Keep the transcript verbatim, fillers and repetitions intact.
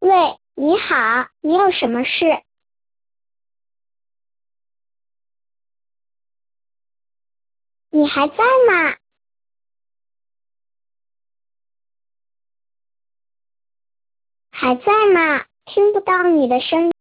喂，你好，你有什么事？你还在吗？还在吗？听不到你的声音。